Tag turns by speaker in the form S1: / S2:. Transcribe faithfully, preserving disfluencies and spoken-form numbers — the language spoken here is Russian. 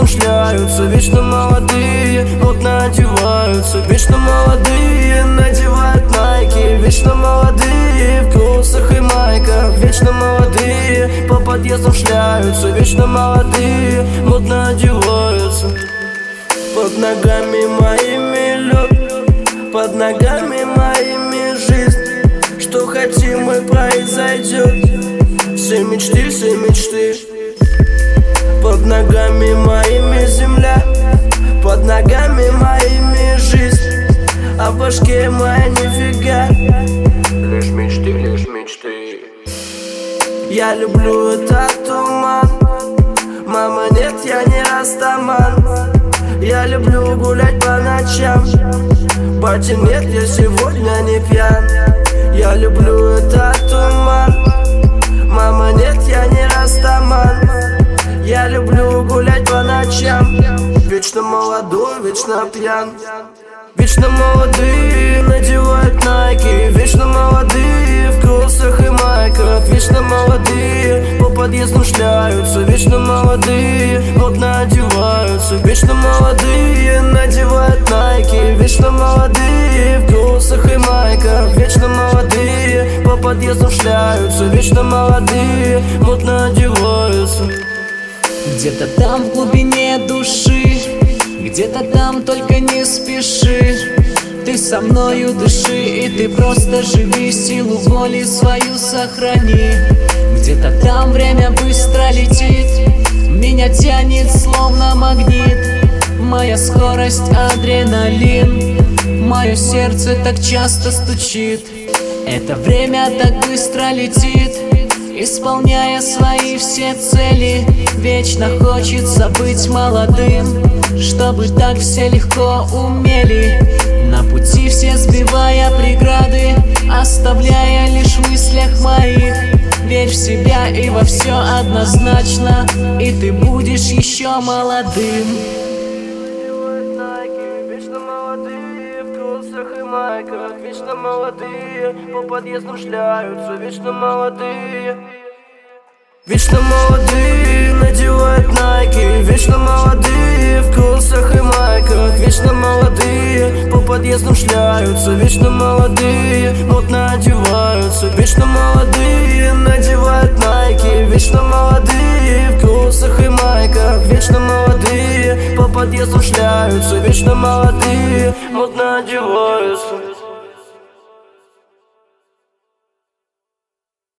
S1: подъездом шляются. Вечно молодые, модно одеваются. Вечно молодые, надевают найки. Вечно молодые, в кроссах и майках. Вечно молодые, по подъездам шляются. Вечно молодые, модно одеваются. Под ногами моими лед, под ногами моими жизнь. Что хотим, мы произойдет. Все мечты, все мечты. Под ногами моими земля, под ногами моими жизнь. А в башке моя нифига, лишь мечты, лишь мечты. Я люблю этот туман. Мама, нет, я не растаман. Я люблю гулять по ночам. Батя, нет, я сегодня не пьян. Я люблю этот туман. Мама, нет, я не растаман. Я люблю гулять по ночам. Вечно молодой, вечно пьян. Вечно молодые, надевают найки. Вечно молодые, в кроссах и майках. Вечно молодые, по подъездам шляются. Вечно молодые, модно одеваются. Вечно молодые, надевают найки. Вечно молодые, в кроссах и майках. Вечно молодые, по подъездам шляются. Вечно молодые, модно одеваются.
S2: Где-то там в глубине души, где-то там, только не спеши. Ты со мною дыши, и ты просто живи, силу воли свою сохрани. Где-то там время быстро летит, меня тянет словно магнит. Моя скорость адреналин, мое сердце так часто стучит. Это время так быстро летит, исполняя свои все цели. Вечно хочется быть молодым, чтобы так все легко умели. На пути все сбивая преграды, оставляя лишь в мыслях моих. Верь в себя и во все однозначно, и ты будешь еще молодым.
S1: Вечно молодые, в кроссах и майках. Вечно молодые, по подъездам шляются. Вечно молодые. Вечно молодые, надевают найки. Вечно молодые, в кроссах и майках. Вечно молодые, по подъездам шляются. Вечно молодые, модно одеваются. Вечно молодые, надевают найки. Вечно молодые, в кроссах и майках. Вечно молодые, по подъездам шляются. Вечно молодые, модно одеваются.